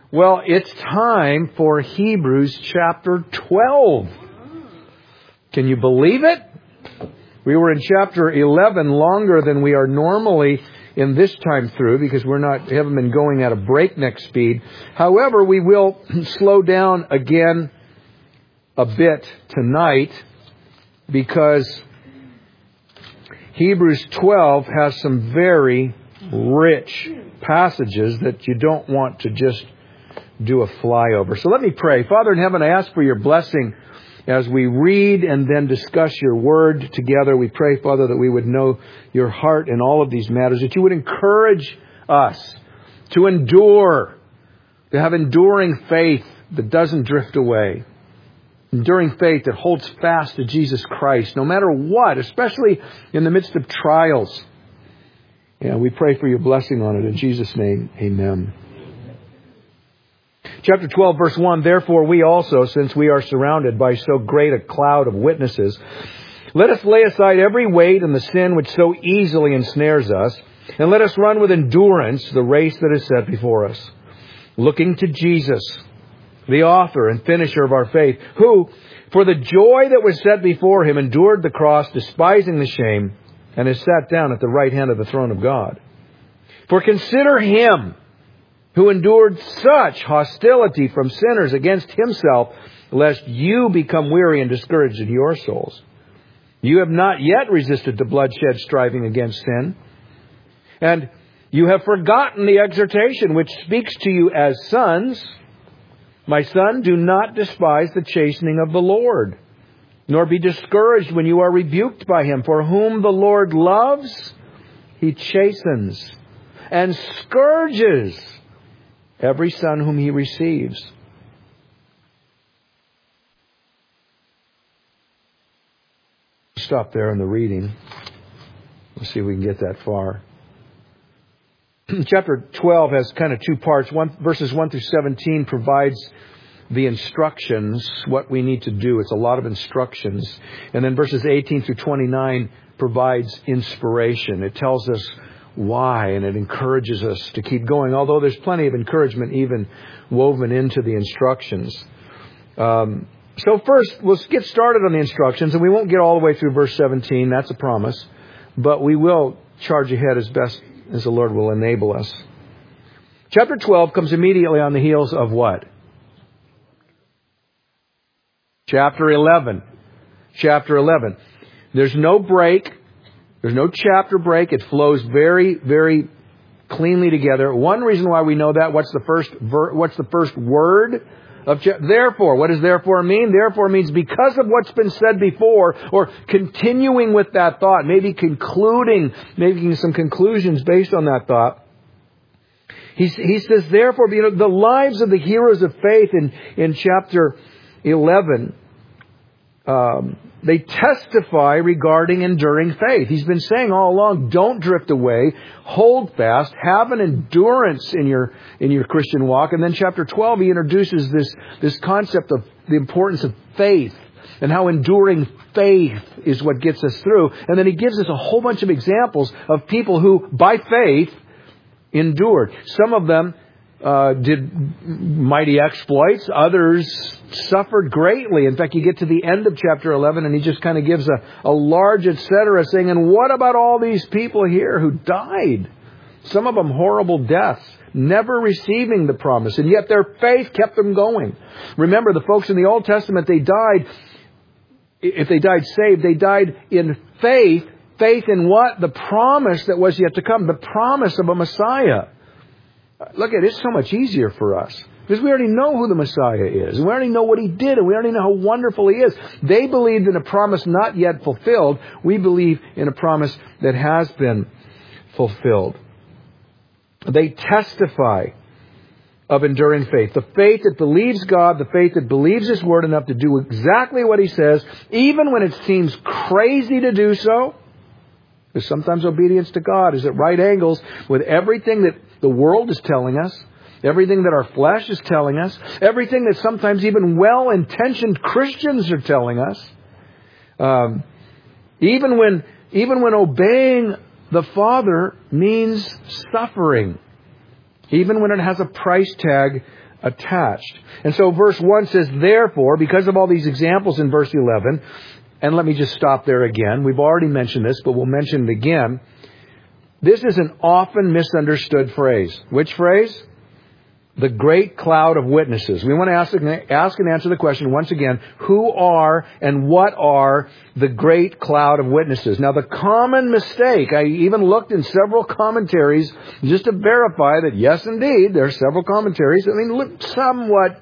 Well, it's time for Hebrews chapter 12. Can you believe it? We were in chapter 11 longer than we are normally in this time through because haven't been going at a breakneck speed. However, we will slow down again a bit tonight because Hebrews 12 has some very rich passages that you don't want to just do a flyover. So let me pray. Father in heaven, I ask for your blessing as we read and then discuss your word together. We pray, Father, that we would know your heart in all of these matters, that you would encourage us to endure, to have enduring faith that doesn't drift away, enduring faith that holds fast to Jesus Christ, no matter what, especially in the midst of trials. And we pray for your blessing on it. In Jesus' name, amen. Chapter 12, verse 1, therefore we also, since we are surrounded by so great a cloud of witnesses, let us lay aside every weight and the sin which so easily ensnares us, and let us run with endurance the race that is set before us, looking to Jesus, the author and finisher of our faith, who, for the joy that was set before him, endured the cross, despising the shame, and has sat down at the right hand of the throne of God. For consider him who endured such hostility from sinners against himself, lest you become weary and discouraged in your souls. You have not yet resisted the bloodshed striving against sin. And you have forgotten the exhortation which speaks to you as sons. My son, do not despise the chastening of the Lord, nor be discouraged when you are rebuked by him. For whom the Lord loves, he chastens and scourges every son whom he receives. Stop there in the reading. Let's see if we can get that far. Chapter 12 has kind of two parts. Verses 1 through 17 provides the instructions, what we need to do. It's a lot of instructions. And then verses 18 through 29 provides inspiration. It tells us why, and it encourages us to keep going, although there's plenty of encouragement even woven into the instructions. So first, let's get started on the instructions, and we won't get all the way through verse 17. That's a promise. But we will charge ahead as best as the Lord will enable us. Chapter 12 comes immediately on the heels of what? Chapter 11. Chapter 11. There's no break. There's no chapter break. It flows very, very cleanly together. One reason why we know that, what's the first word of therefore? What does therefore mean? Therefore means because of what's been said before, or continuing with that thought, maybe making some conclusions based on that thought. He says, therefore, the lives of the heroes of faith in chapter 11, they testify regarding enduring faith. He's been saying all along, don't drift away, hold fast, have an endurance in your Christian walk. And then chapter 12, he introduces this concept of the importance of faith and how enduring faith is what gets us through. And then he gives us a whole bunch of examples of people who, by faith, endured. Some of them did mighty exploits. Others suffered greatly. In fact, you get to the end of chapter 11 and he just kind of gives a large etc. saying, and what about all these people here who died? Some of them horrible deaths, never receiving the promise. And yet their faith kept them going. Remember, the folks in the Old Testament, they died, if they died saved, they died in faith. Faith in what? The promise that was yet to come. The promise of a Messiah. Look, it's so much easier for us because we already know who the Messiah is. And we already know what he did, and we already know how wonderful he is. They believed in a promise not yet fulfilled. We believe in a promise that has been fulfilled. They testify of enduring faith. The faith that believes God, the faith that believes his word enough to do exactly what he says, even when it seems crazy to do so. Because sometimes obedience to God is at right angles with everything that the world is telling us, everything that our flesh is telling us, everything that sometimes even well-intentioned Christians are telling us. Even when obeying the Father means suffering, even when it has a price tag attached. And so verse 1 says, therefore, because of all these examples in verse 11, and let me just stop there again. We've already mentioned this, but we'll mention it again. This is an often misunderstood phrase. Which phrase? The great cloud of witnesses. We want to ask and answer the question once again, who are and what are the great cloud of witnesses? Now, the common mistake, I even looked in several commentaries just to verify that, yes, indeed, there are several commentaries. I mean, somewhat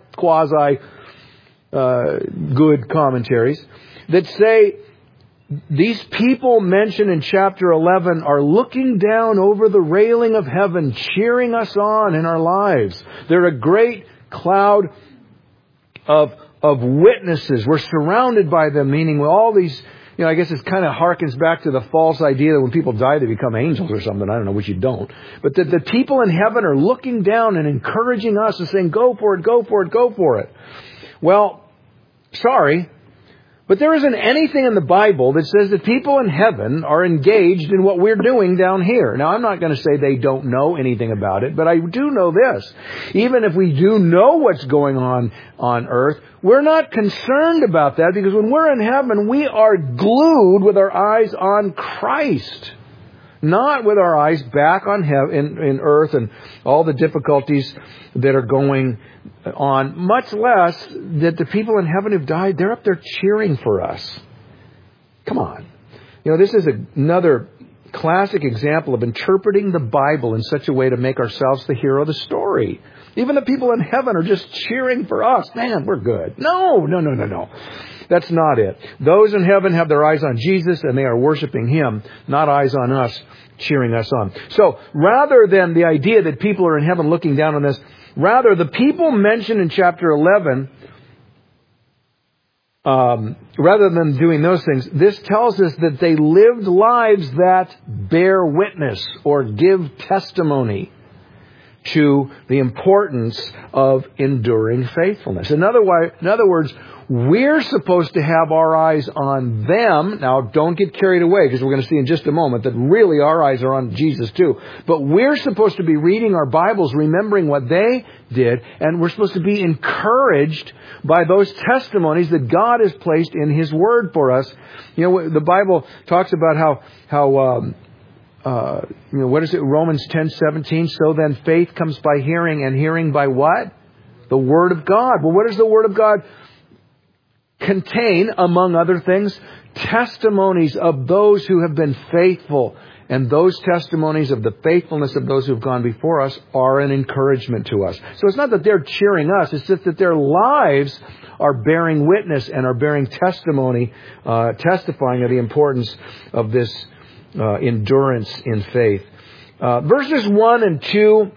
quasi-good commentaries that say these people mentioned in chapter 11 are looking down over the railing of heaven, cheering us on in our lives. They're a great cloud of witnesses. We're surrounded by them, meaning all these, I guess it kind of harkens back to the false idea that when people die, they become angels or something. I don't know, which you don't. But that the people in heaven are looking down and encouraging us and saying, go for it, go for it, go for it. Well, sorry. But there isn't anything in the Bible that says that people in heaven are engaged in what we're doing down here. Now, I'm not going to say they don't know anything about it, but I do know this. Even if we do know what's going on earth, we're not concerned about that because when we're in heaven, we are glued with our eyes on Christ. Not with our eyes back on heaven, in earth and all the difficulties that are going on, much less that the people in heaven who've died, they're up there cheering for us. Come on. This is another classic example of interpreting the Bible in such a way to make ourselves the hero of the story. Even the people in heaven are just cheering for us. Man, we're good. No. That's not it. Those in heaven have their eyes on Jesus and they are worshiping Him, not eyes on us, cheering us on. So, rather than the idea that people are in heaven looking down on us, rather the people mentioned in chapter 11, rather than doing those things, this tells us that they lived lives that bear witness or give testimony to the importance of enduring faithfulness. In other words, we're supposed to have our eyes on them. Now, don't get carried away, because we're going to see in just a moment that really our eyes are on Jesus too. But we're supposed to be reading our Bibles, remembering what they did, and we're supposed to be encouraged by those testimonies that God has placed in His Word for us. The Bible talks about how what is it? Romans 10:17. So then faith comes by hearing, and hearing by what? The Word of God. Well, what does the Word of God contain, among other things? Testimonies of those who have been faithful. And those testimonies of the faithfulness of those who have gone before us are an encouragement to us. So it's not that they're cheering us, it's just that their lives are bearing witness and are bearing testimony, testifying of the importance of this endurance in faith. Verses 1 and 2.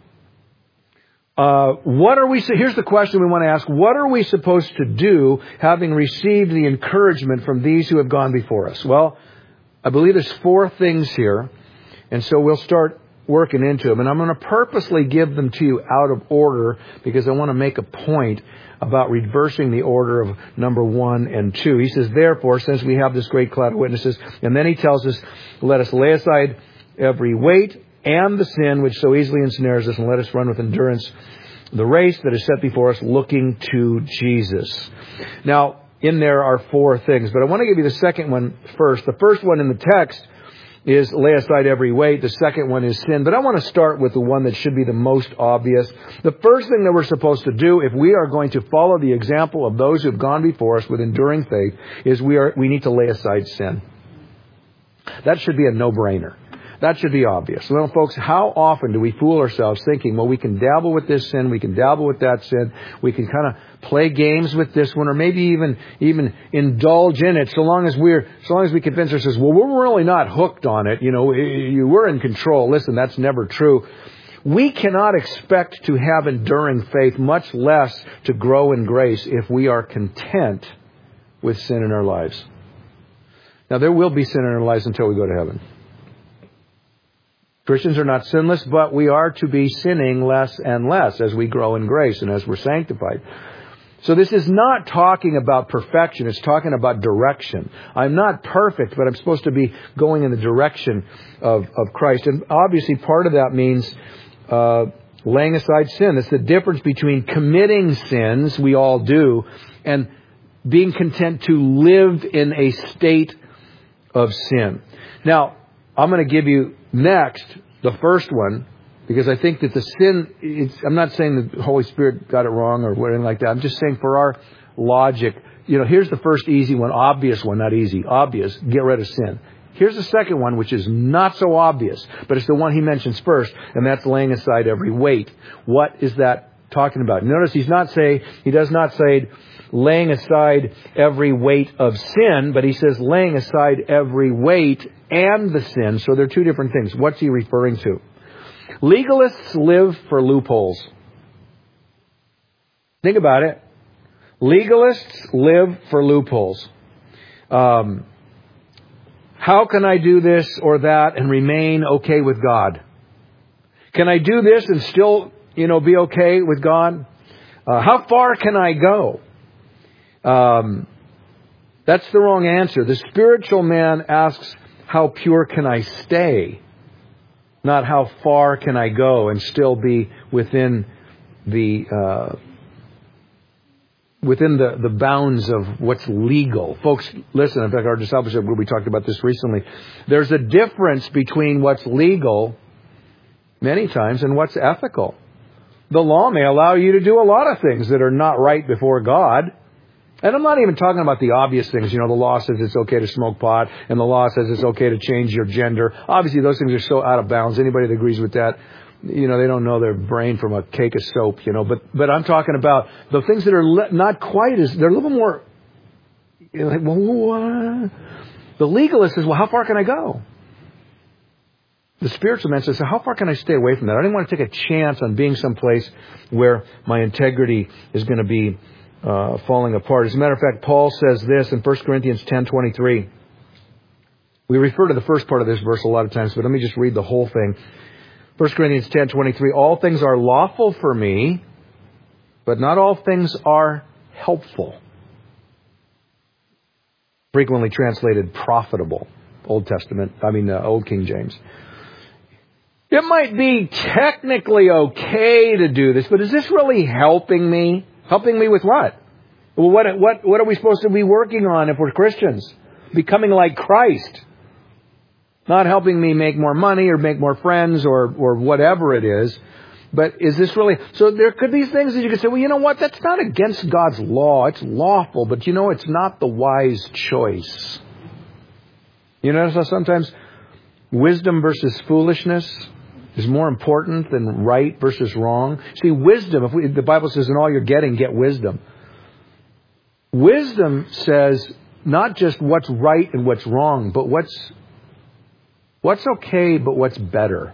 Here's the question we want to ask. What are we supposed to do having received the encouragement from these who have gone before us? Well, I believe there's 4 things here. And so we'll start working into them. And I'm going to purposely give them to you out of order because I want to make a point about reversing the order of number 1 and 2. He says, therefore, since we have this great cloud of witnesses, and then he tells us, let us lay aside every weight and the sin which so easily ensnares us, and let us run with endurance the race that is set before us, looking to Jesus. Now, in there are 4 things, but I want to give you the second one first. The first one in the text is lay aside every weight. The second one is sin. But I want to start with the one that should be the most obvious. The first thing that we're supposed to do if we are going to follow the example of those who have gone before us with enduring faith is we need to lay aside sin. That should be a no-brainer. That should be obvious. Well, folks, how often do we fool ourselves thinking, well, we can dabble with this sin, we can dabble with that sin, we can kind of play games with this one, or maybe even indulge in it, so long as we convince ourselves, well, we're really not hooked on it, we're in control. Listen, that's never true. We cannot expect to have enduring faith, much less to grow in grace, if we are content with sin in our lives. Now, there will be sin in our lives until we go to heaven. Christians are not sinless, but we are to be sinning less and less as we grow in grace and as we're sanctified. So this is not talking about perfection. It's talking about direction. I'm not perfect, but I'm supposed to be going in the direction of Christ. And obviously part of that means laying aside sin. It's the difference between committing sins, we all do, and being content to live in a state of sin. Now, I'm going to give you next the first one, because I think that the sin, I'm not saying that the Holy Spirit got it wrong or anything like that. I'm just saying for our logic, here's the first easy one, obvious one, not easy, obvious, get rid of sin. Here's the second one, which is not so obvious, but it's the one he mentions first, and that's laying aside every weight. What is that talking about? Notice he does not say laying aside every weight of sin, but he says laying aside every weight and the sin. So they're two different things. What's he referring to? Legalists live for loopholes. Think about it. Legalists live for loopholes. How can I do this or that and remain okay with God? Can I do this and still, be okay with God? How far can I go? That's the wrong answer. The spiritual man asks, how pure can I stay? Not how far can I go and still be within the bounds of what's legal. Folks, listen, in fact, our discipleship group, we talked about this recently. There's a difference between what's legal many times and what's ethical. The law may allow you to do a lot of things that are not right before God. And I'm not even talking about the obvious things. The law says it's okay to smoke pot, and the law says it's okay to change your gender. Obviously, those things are so out of bounds. Anybody that agrees with that, they don't know their brain from a cake of soap, But I'm talking about the things that are not quite as, they're a little more, what? The legalist says, well, how far can I go? The spiritual man says, so how far can I stay away from that? I didn't want to take a chance on being someplace where my integrity is going to be falling apart. As a matter of fact, Paul says this in 1 Corinthians 10:23. We refer to the first part of this verse a lot of times, but let me just read the whole thing. 1 Corinthians 10:23, all things are lawful for me, but not all things are helpful. Frequently translated profitable. Old King James. It might be technically okay to do this, but is this really helping me? Helping me with what? Well, what are we supposed to be working on if we're Christians? Becoming like Christ. Not helping me make more money or make more friends or whatever it is. But is this really... So there could be things that you could say, well, you know what? That's not against God's law. It's lawful, but it's not the wise choice. You notice how sometimes wisdom versus foolishness is more important than right versus wrong? See, wisdom, the Bible says, in all you're getting, get wisdom. Wisdom says not just what's right and what's wrong, but what's okay, but what's better.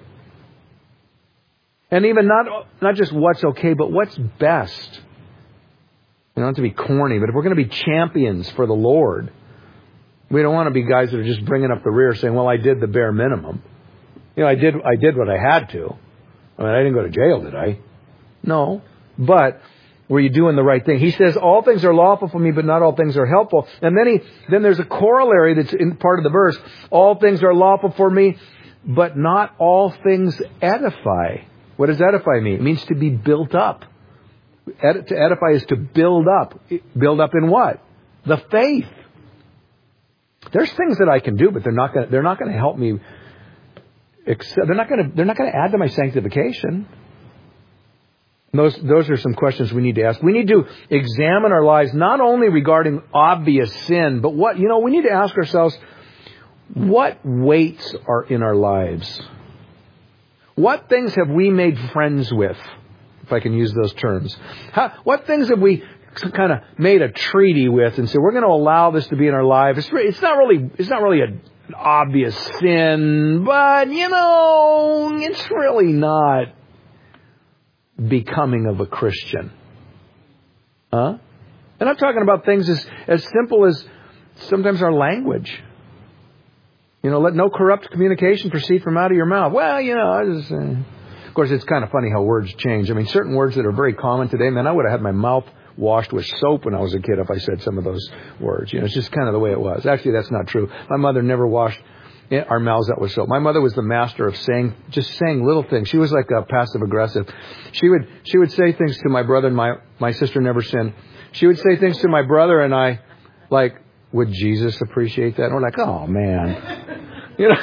And even not just what's okay, but what's best. Not to be corny, but if we're going to be champions for the Lord, we don't want to be guys that are just bringing up the rear saying, well, I did the bare minimum. I did what I had to. I didn't go to jail, did I? No. But were you doing the right thing? He says, all things are lawful for me, but not all things are helpful. And then there's a corollary that's in part of the verse. All things are lawful for me, but not all things edify. What does edify mean? It means to be built up. To edify is to build up. Build up in what? The faith. There's things that I can do, but they're not going to help me. They're not going to add to my sanctification. Those are some questions we need to ask. We need to examine our lives not only regarding obvious sin, but we need to ask ourselves, what weights are in our lives? What things have we made friends with, if I can use those terms? What things have we kind of made a treaty with and said, we're going to allow this to be in our life? It's not really an obvious sin, but it's really not becoming of a Christian. And I'm talking about things as simple as sometimes our language. Let no corrupt communication proceed from out of your mouth. Well, of course, it's kind of funny how words change. Certain words that are very common today, man, I would have had my mouth washed with soap when I was a kid if I said some of those words. It's just kind of the way it was. Actually, that's not true. My mother never washed our mouths out with soap. My mother was the master of saying little things. She was like a passive aggressive. She would say things to my brother and my sister never sinned. She would say things to my brother and I, like, would Jesus appreciate that? And we're like, oh man, you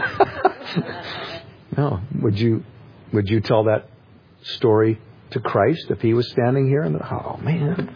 know. No, would you tell that story to Christ if he was standing here? And oh man.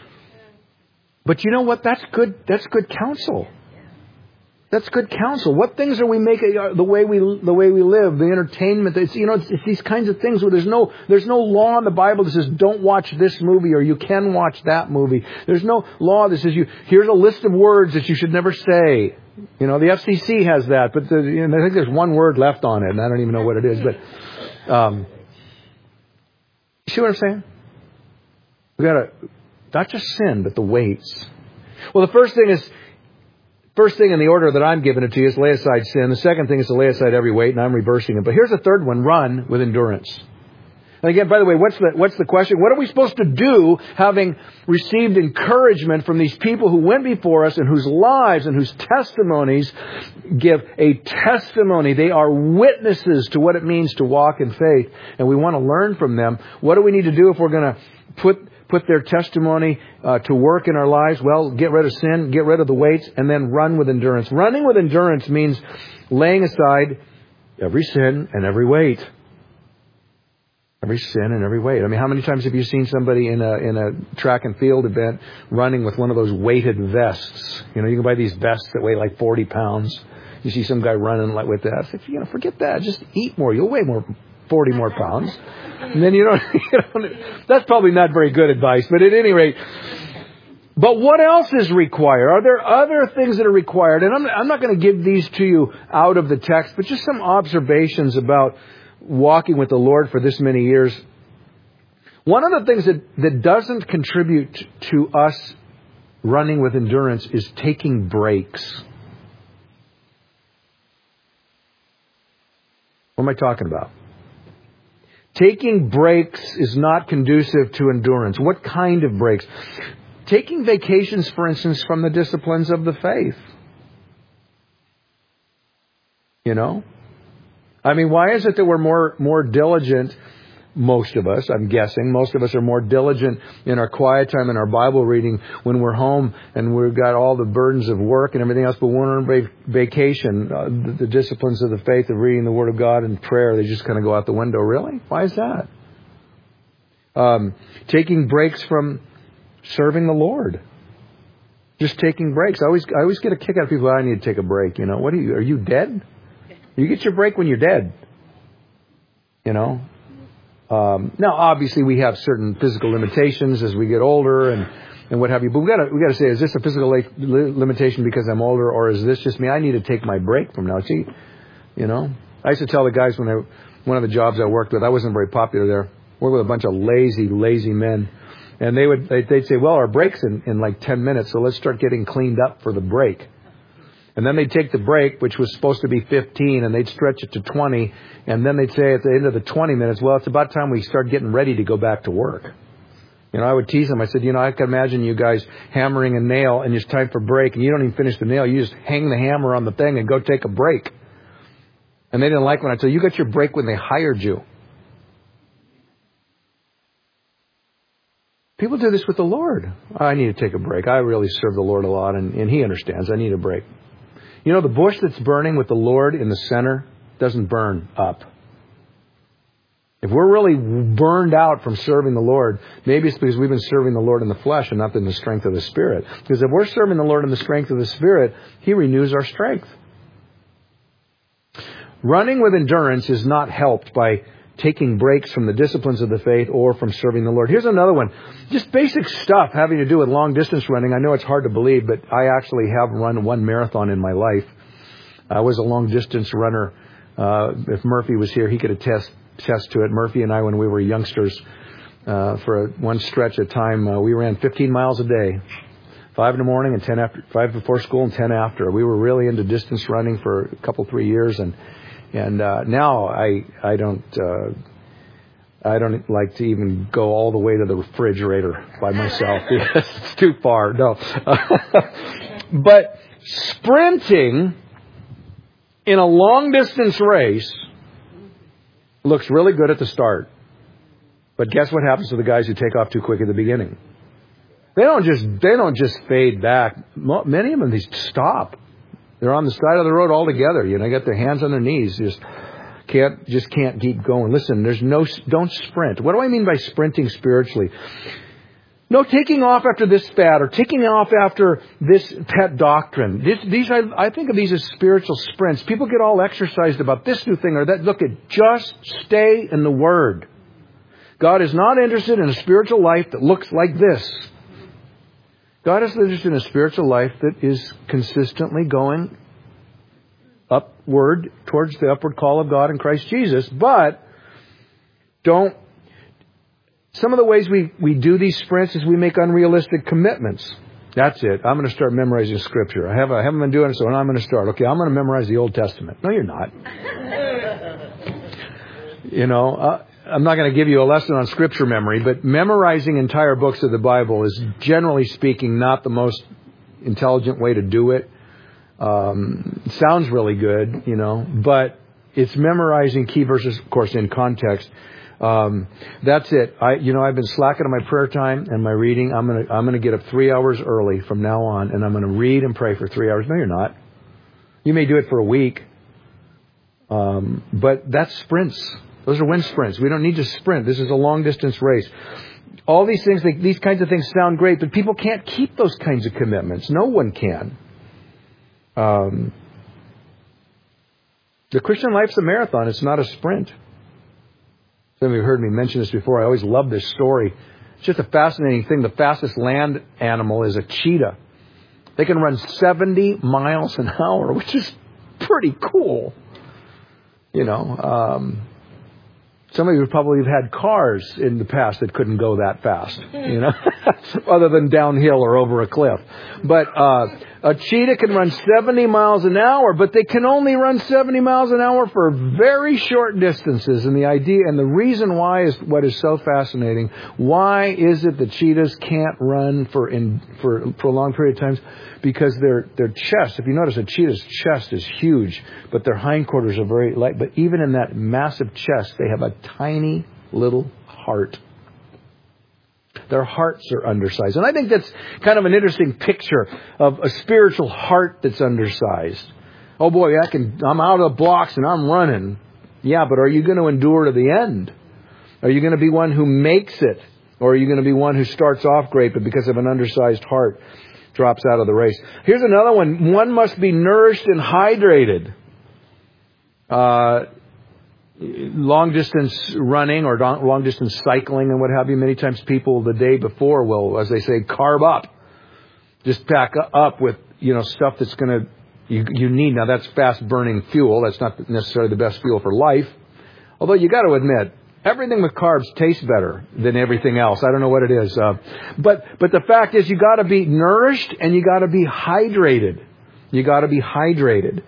But you know what? That's good counsel. That's good counsel. What things are we making the way we live, the entertainment? It's these kinds of things where there's no law in the Bible that says don't watch this movie or you can watch that movie. There's no law that says here's a list of words that you should never say. You know, the FCC has that, but I think there's one word left on it, and I don't even know what it is. But you see what I'm saying? We got to not just sin, but the weights. Well, the first thing in the order that I'm giving it to you is lay aside sin. The second thing is to lay aside every weight, and I'm reversing it. But here's the third one: run with endurance. And again, by the way, what's the question? What are we supposed to do, having received encouragement from these people who went before us and whose lives and whose testimonies give a testimony? They are witnesses to what it means to walk in faith, and we want to learn from them. What do we need to do if we're going to put their testimony to work in our lives? Well, get rid of sin, get rid of the weights, and then run with endurance. Running with endurance means laying aside every sin and every weight. Every sin and every weight. I mean, how many times have you seen somebody in a track and field event running with one of those weighted vests? You know, you can buy these vests that weigh like 40 pounds. You see some guy running like with that. It's like, forget that. Just eat more. You'll weigh 40 more pounds. And then you don't, that's probably not very good advice, but at any rate. But what else is required? Are there other things that are required? And I'm not going to give these to you out of the text, but just some observations about walking with the Lord for this many years. One of the things that doesn't contribute to us running with endurance is taking breaks. What am I talking about? Taking breaks is not conducive to endurance. What kind of breaks? Taking vacations, for instance, from the disciplines of the faith. You know? I mean, why is it that we're more diligent, most of us, I'm guessing, most of us are more diligent in our quiet time and our Bible reading when we're home and we've got all the burdens of work and everything else, but when we're on vacation, the disciplines of the faith of reading the Word of God and prayer, they just kind of go out the window. Really? Why is that? Taking breaks from serving the Lord. Just taking breaks. I always get a kick out of people, I need to take a break. You know, are you dead? You get your break when you're dead. You know? Now, obviously, we have certain physical limitations as we get older and what have you. But we got to say, is this a physical limitation because I'm older, or is this just me? I need to take my break from now. See, you know? I used to tell the guys one of the jobs I worked with, I wasn't very popular there. Worked with a bunch of lazy men. And they'd say, well, our break's in like 10 minutes, so let's start getting cleaned up for the break. And then they'd take the break, which was supposed to be 15, and they'd stretch it to 20. And then they'd say at the end of the 20 minutes, well, it's about time we start getting ready to go back to work. You know, I would tease them. I said, I can imagine you guys hammering a nail, and it's time for break, and you don't even finish the nail. You just hang the hammer on the thing and go take a break. And they didn't like when I said, you got your break when they hired you. People do this with the Lord. I need to take a break. I really serve the Lord a lot, and He understands. I need a break. You know, the bush that's burning with the Lord in the center doesn't burn up. If we're really burned out from serving the Lord, maybe it's because we've been serving the Lord in the flesh and not in the strength of the Spirit. Because if we're serving the Lord in the strength of the Spirit, He renews our strength. Running with endurance is not helped by taking breaks from the disciplines of the faith or from serving the Lord. Here's another one. Just basic stuff having to do with long distance running. I know it's hard to believe, but I actually have run one marathon in my life. I was a long distance runner. If Murphy was here, he could attest to it. Murphy and I, when we were youngsters, for one stretch of time, we ran 15 miles a day. 5 in the morning and 10 after, 5 before school and 10 after. We were really into distance running for a couple, 3 years, and now I don't like to even go all the way to the refrigerator by myself. It's too far. No. But sprinting in a long-distance race looks really good at the start. But guess what happens to the guys who take off too quick at the beginning? They don't just fade back. Many of them, they stop. They're on the side of the road altogether. Got their hands on their knees. Just can't keep going. Listen, don't sprint. What do I mean by sprinting spiritually? No taking off after this fad or taking off after this pet doctrine. I think of these as spiritual sprints. People get all exercised about this new thing or that. Look, just stay in the Word. God is not interested in a spiritual life that looks like this. God is interested in a spiritual life that is consistently going upward towards the upward call of God in Christ Jesus. But some of the ways we do these sprints is we make unrealistic commitments. That's it. I'm going to start memorizing Scripture. I haven't been doing it, so I'm going to start. Okay, I'm going to memorize the Old Testament. No, you're not. I'm not going to give you a lesson on Scripture memory, but memorizing entire books of the Bible is, generally speaking, not the most intelligent way to do it. It sounds really good, but it's memorizing key verses, of course, in context. That's it. I've been slacking on my prayer time and my reading. I'm going to get up 3 hours early from now on, and I'm going to read and pray for 3 hours. No, you're not. You may do it for a week, but that's sprints. Those are wind sprints. We don't need to sprint. This is a long distance race. All these things, these kinds of things sound great, but people can't keep those kinds of commitments. No one can. The Christian life's a marathon. It's not a sprint. Some of you have heard me mention this before. I always love this story. It's just a fascinating thing. The fastest land animal is a cheetah. They can run 70 miles an hour, which is pretty cool. Some of you probably have had cars in the past that couldn't go that fast, other than downhill or over a cliff. But a cheetah can run 70 miles an hour, but they can only run 70 miles an hour for very short distances. And the idea and the reason why is what is so fascinating. Why is it that cheetahs can't run for a long period of time? Because their chest, if you notice, a cheetah's chest is huge, but their hindquarters are very light. But even in that massive chest, they have a tiny little heart. Their hearts are undersized. And I think that's kind of an interesting picture of a spiritual heart that's undersized. Oh boy, I'm out of the blocks and I'm running. Yeah, but are you going to endure to the end? Are you going to be one who makes it? Or are you going to be one who starts off great, but because of an undersized heart, drops out of the race? Here's another one. One must be nourished and hydrated. Long distance running or long distance cycling and what have you. Many times people the day before will, as they say, carb up. Just pack up with, stuff that's going to, you need. Now that's fast burning fuel. That's not necessarily the best fuel for life. Although you got to admit, everything with carbs tastes better than everything else. I don't know what it is. But the fact is you got to be nourished and you got to be hydrated. You got to be hydrated.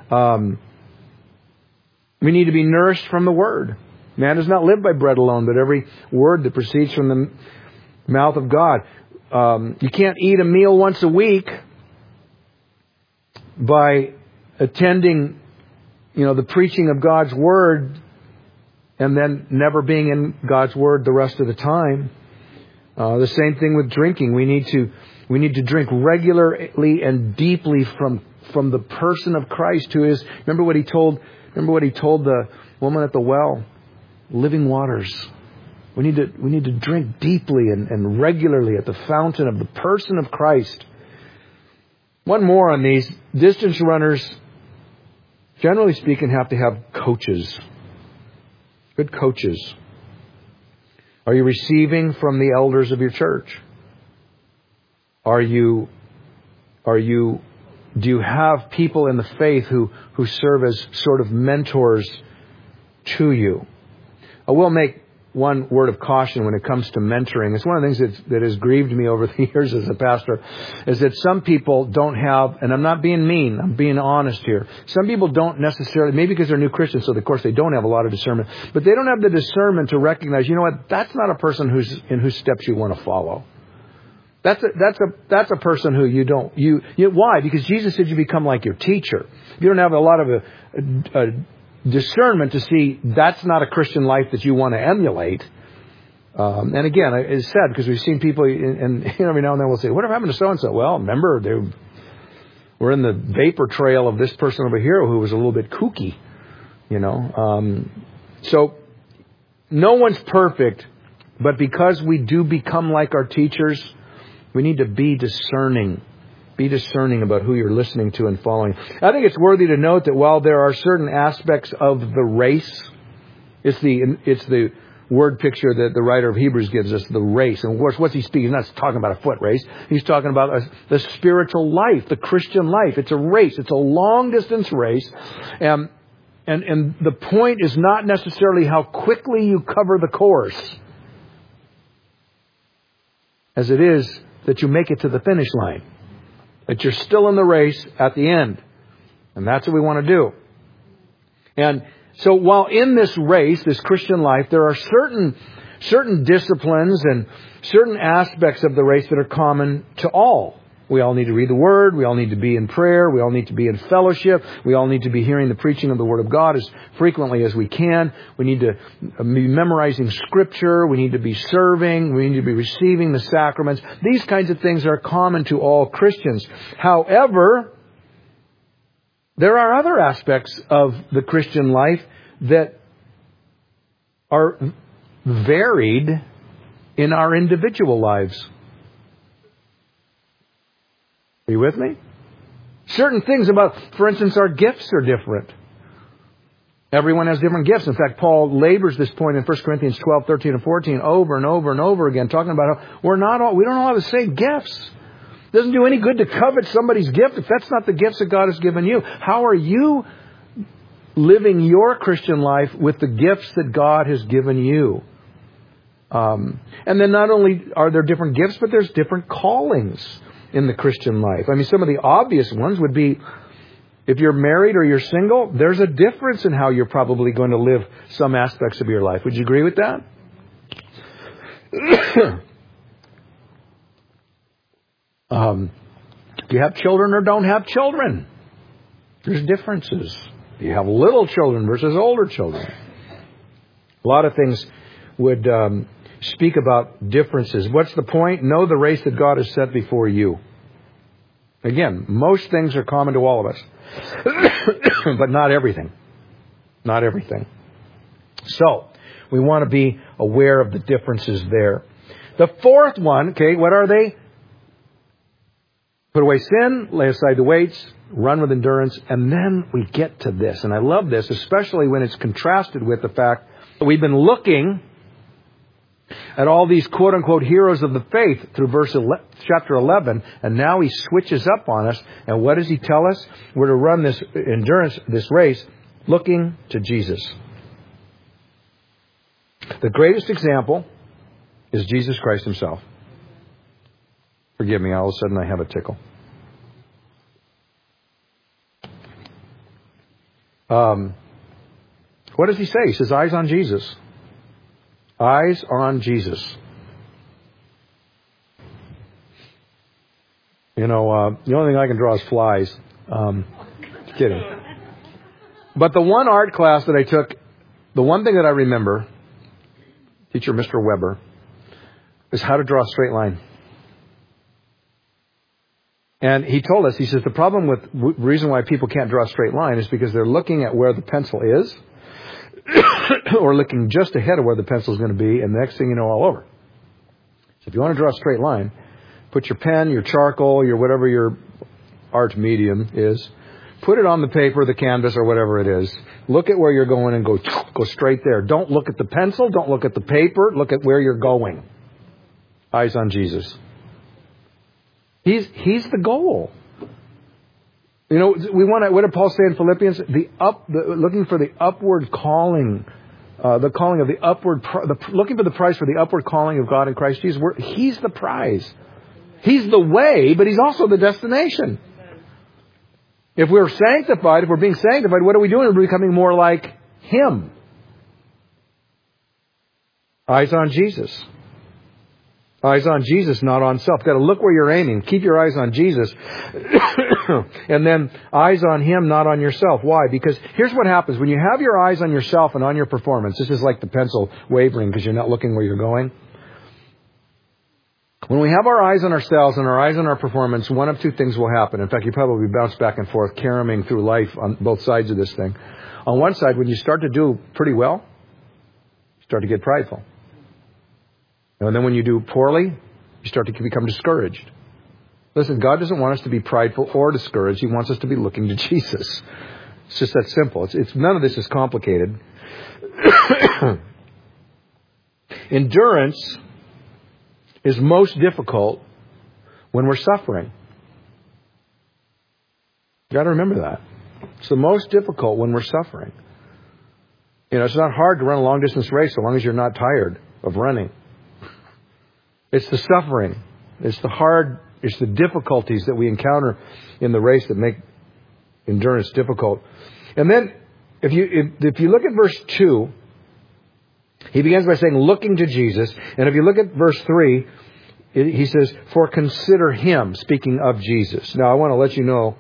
We need to be nourished from the Word. Man does not live by bread alone, but every word that proceeds from the mouth of God. You can't eat a meal once a week by attending, the preaching of God's Word and then never being in God's Word the rest of the time. The same thing with drinking. We need to drink regularly and deeply from the person of Christ, who is, remember what he told the woman at the well? Living waters. We need to drink deeply and regularly at the fountain of the person of Christ. One more on these. Distance runners, generally speaking, have to have coaches. Good coaches. Are you receiving from the elders of your church? Do you have people in the faith who serve as sort of mentors to you? I will make one word of caution when it comes to mentoring. It's one of the things that has grieved me over the years as a pastor, is that some people don't have, and I'm not being mean, I'm being honest here. Some people don't necessarily, maybe because they're new Christians, so of course they don't have a lot of discernment, but they don't have the discernment to recognize, that's not a person in whose steps you want to follow. That's a person who why? Because Jesus said you become like your teacher. If you don't have a lot of a discernment to see that's not a Christian life that you want to emulate. And again, it's sad because we've seen people, and every now and then we'll say, "Whatever happened to so and so?" Well, remember we're in the vapor trail of this person over here who was a little bit kooky, So no one's perfect, but because we do become like our teachers, we need to be discerning. Be discerning about who you're listening to and following. I think it's worthy to note that while there are certain aspects of the race, it's the word picture that the writer of Hebrews gives us, the race. And of course, what's he speaking? He's not talking about a foot race. He's talking about the spiritual life, the Christian life. It's a race. It's a long-distance race. And the point is not necessarily how quickly you cover the course, as it is that you make it to the finish line. That you're still in the race at the end. And that's what we want to do. And so while in this race, this Christian life, there are certain disciplines and certain aspects of the race that are common to all. We all need to read the Word. We all need to be in prayer. We all need to be in fellowship. We all need to be hearing the preaching of the Word of God as frequently as we can. We need to be memorizing Scripture. We need to be serving. We need to be receiving the sacraments. These kinds of things are common to all Christians. However, there are other aspects of the Christian life that are varied in our individual lives. Are you with me? Certain things about, for instance, our gifts are different. Everyone has different gifts. In fact, Paul labors this point in 1 Corinthians 12, 13, and 14 over and over and over again, talking about how we don't all have the same gifts. It doesn't do any good to covet somebody's gift if that's not the gifts that God has given you. How are you living your Christian life with the gifts that God has given you? And then not only are there different gifts, but there's different callings in the Christian life. I mean, some of the obvious ones would be, if you're married or you're single, there's a difference in how you're probably going to live some aspects of your life. Would you agree with that? Do you have children or don't have children? There's differences. Do you have little children versus older children? A lot of things would speak about differences. What's the point? Know the race that God has set before you. Again, most things are common to all of us. But not everything. Not everything. So, we want to be aware of the differences there. The fourth one, okay, what are they? Put away sin, lay aside the weights, run with endurance, and then we get to this. And I love this, especially when it's contrasted with the fact that we've been looking at all these quote-unquote heroes of the faith through chapter 11, and now he switches up on us. And what does he tell us? We're to run this endurance, this race, looking to Jesus. The greatest example is Jesus Christ himself. Forgive me, all of a sudden I have a tickle. What does he say? He says, eyes on Jesus. Eyes on Jesus. The only thing I can draw is flies. Just kidding. But the one art class that I took, the one thing that I remember, teacher Mr. Weber, is how to draw a straight line. And he told us, he says, the problem with reason why people can't draw a straight line is because they're looking at where the pencil is or looking just ahead of where the pencil is going to be, and the next thing you know, all over. So if you want to draw a straight line, put your pen, your charcoal, your whatever your art medium is, put it on the paper, the canvas, or whatever it is. Look at where you're going and go straight there. Don't look at the pencil. Don't look at the paper. Look at where you're going. Eyes on Jesus. He's the goal. We want to. What did Paul say in Philippians? Looking for the upward calling, the calling of the upward, looking for the prize for the upward calling of God in Christ Jesus. He's the prize. He's the way, but he's also the destination. If we're sanctified, if we're being sanctified, what are we doing? We're becoming more like Him. Eyes on Jesus. Eyes on Jesus, not on self. Got to look where you're aiming. Keep your eyes on Jesus. And then eyes on Him, not on yourself. Why? Because here's what happens. When you have your eyes on yourself and on your performance, this is like the pencil wavering because you're not looking where you're going. When we have our eyes on ourselves and our eyes on our performance, one of two things will happen. In fact, you probably bounce back and forth, caroming through life on both sides of this thing. On one side, when you start to do pretty well, you start to get prideful. And then when you do poorly, you start to become discouraged. Listen, God doesn't want us to be prideful or discouraged. He wants us to be looking to Jesus. It's just that simple. It's none of this is complicated. Endurance is most difficult when we're suffering. You got to remember that. It's the most difficult when we're suffering. You know, it's not hard to run a long distance race so long as you're not tired of running. It's the suffering. It's the difficulties that we encounter in the race that make endurance difficult. And then, if you look at verse 2, he begins by saying, looking to Jesus. And if you look at verse 3, he says, for consider Him, speaking of Jesus. Now, I want to let you know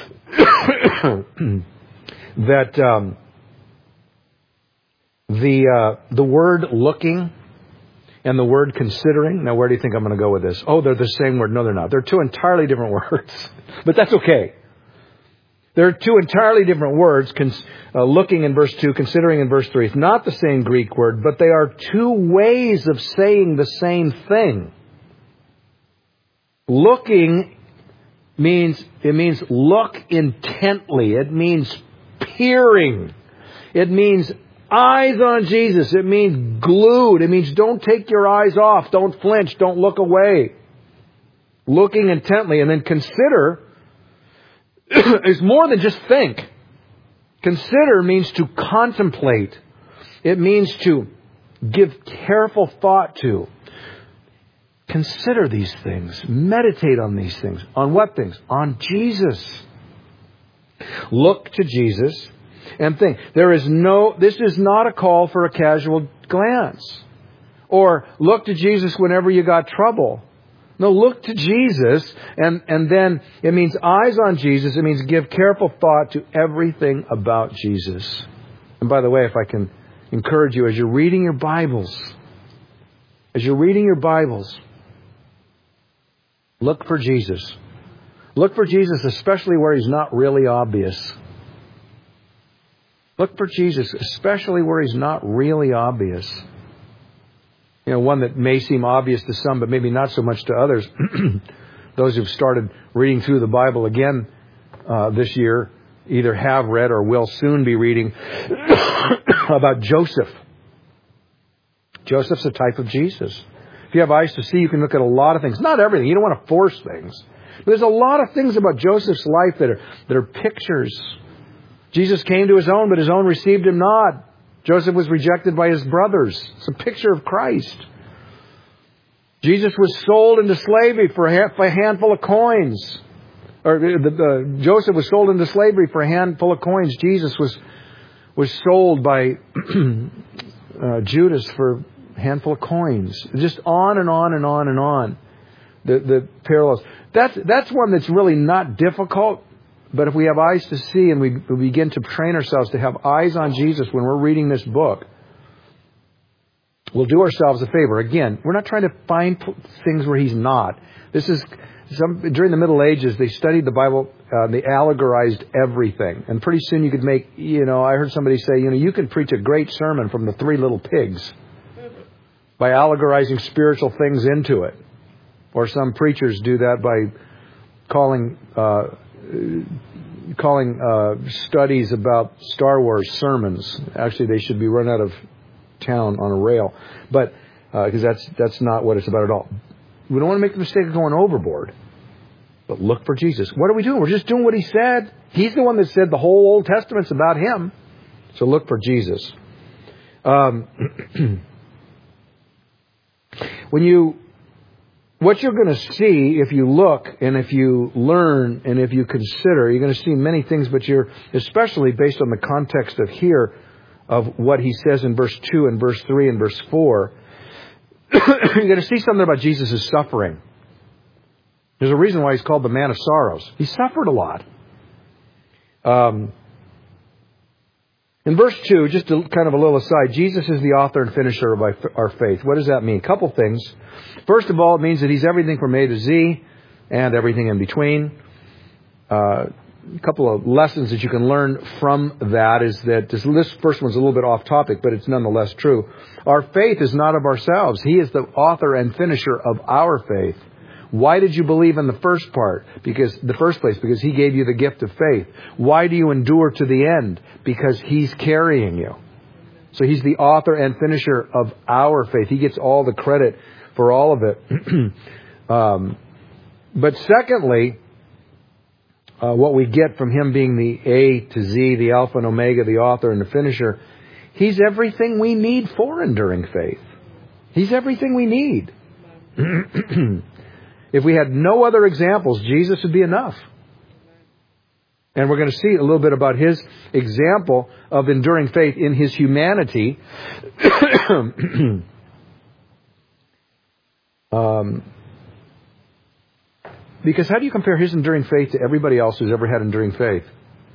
that the word looking and the word considering. Now, where do you think I'm going to go with this? Oh, they're the same word. No, they're not. They're two entirely different words. But that's okay. They're two entirely different words. Looking in verse 2, considering in verse 3. It's not the same Greek word, but they are two ways of saying the same thing. Looking means look intently. It means peering. It means eyes on Jesus. It means glued. It means don't take your eyes off. Don't flinch. Don't look away. Looking intently. And then consider is more than just think. Consider means to contemplate. It means to give careful thought to. Consider these things. Meditate on these things. On what things? On Jesus. Look to Jesus and think. This is not a call for a casual glance. Or look to Jesus whenever you got trouble. No, look to Jesus, and then it means eyes on Jesus. It means give careful thought to everything about Jesus. And by the way, if I can encourage you, as you're reading your Bibles, look for Jesus. Look for Jesus, especially where He's not really obvious. Look for Jesus, especially where He's not really obvious. You know, one that may seem obvious to some, but maybe not so much to others. Those who've started reading through the Bible again this year either have read or will soon be reading about Joseph. Joseph's a type of Jesus. If you have eyes to see, you can look at a lot of things. Not everything. You don't want to force things. But there's a lot of things about Joseph's life that are pictures. Jesus came to His own, but His own received Him not. Joseph was rejected by his brothers. It's a picture of Christ. Jesus was sold into slavery for a handful of coins. Joseph was sold into slavery for a handful of coins. Jesus was sold by Judas for a handful of coins. Just on and on and on and on. The parallels. That's one that's really not difficult. But if we have eyes to see and we begin to train ourselves to have eyes on Jesus when we're reading this book, we'll do ourselves a favor. Again, we're not trying to find things where He's not. During the Middle Ages, they studied the Bible, they allegorized everything. And pretty soon you could make, I heard somebody say, you can preach a great sermon from the Three Little Pigs by allegorizing spiritual things into it. Or some preachers do that by calling studies about Star Wars sermons. Actually, they should be run out of town on a rail. But because that's not what it's about at all. We don't want to make the mistake of going overboard. But look for Jesus. What are we doing? We're just doing what He said. He's the one that said the whole Old Testament's about Him. So look for Jesus. What you're going to see if you look and if you learn and if you consider, you're going to see many things, but especially based on the context of here, of what he says in verse 2 and verse 3 and verse 4, you're going to see something about Jesus' suffering. There's a reason why he's called the man of sorrows. He suffered a lot. In verse 2, just kind of a little aside, Jesus is the author and finisher of our faith. What does that mean? A couple things. First of all, it means that he's everything from A to Z and everything in between. A couple of lessons that you can learn from that is that this first one's a little bit off topic, but it's nonetheless true. Our faith is not of ourselves. He is the author and finisher of our faith. Why did you believe in the first place? Because he gave you the gift of faith. Why do you endure to the end? Because he's carrying you. So he's the author and finisher of our faith. He gets all the credit for all of it. But secondly, what we get from him being the A to Z, the Alpha and Omega, the author and the finisher, he's everything we need for enduring faith. He's everything we need. If we had no other examples, Jesus would be enough. And we're going to see a little bit about his example of enduring faith in his humanity. Because how do you compare his enduring faith to everybody else who's ever had enduring faith?